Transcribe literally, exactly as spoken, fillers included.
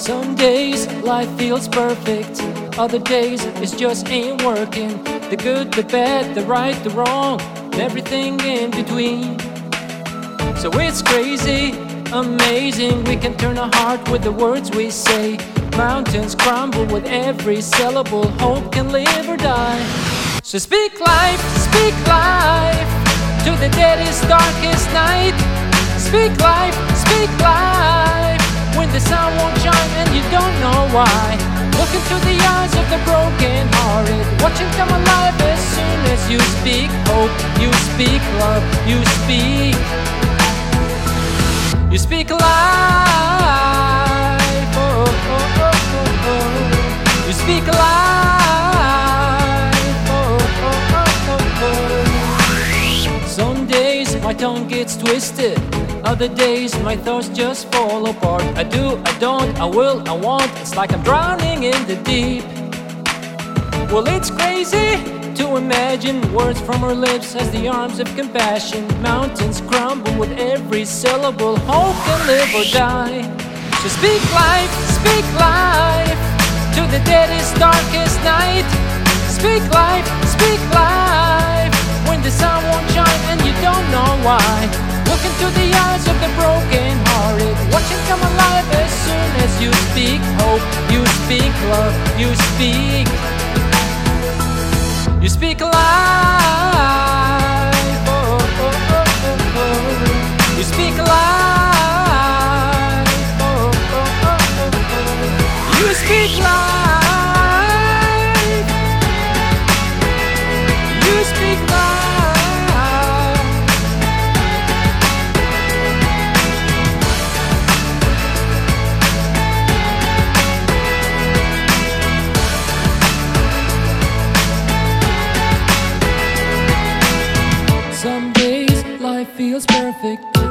Some days life feels perfect, other days it just ain't working. The good, the bad, the right, the wrong, and everything in between. So it's crazy, amazing, we can turn our heart with the words we say. Mountains crumble with every syllable, hope can live or die. So speak life, speak life, to the deadest, darkest night. Speak life, speak life, when the sun won't shine and you don't know why. Look into the eyes of the broken hearted, watch it come alive as soon as you speak hope, you speak love, you speak. You speak life, oh, oh, oh, oh, oh. You speak life, oh, oh, oh, oh, oh. Some days my tongue gets twisted, other days my thoughts just fall apart. I do, I don't, I will, I want, it's like I'm drowning in the deep. Well, it's crazy to imagine words from her lips as the arms of compassion. Mountains crumble with every syllable, hope can live or die. So speak life, speak life, to the deadest, darkest night. Speak life, speak life, when the sun won't shine and you don't know why. Look into the eyes of the broken hearted, watch it come alive as soon as you speak hope, you speak love, you speak. You speak life, oh, oh, oh, oh, oh. You speak life, oh, oh, oh, oh, oh. You speak life, you speak life. Some days life feels perfect,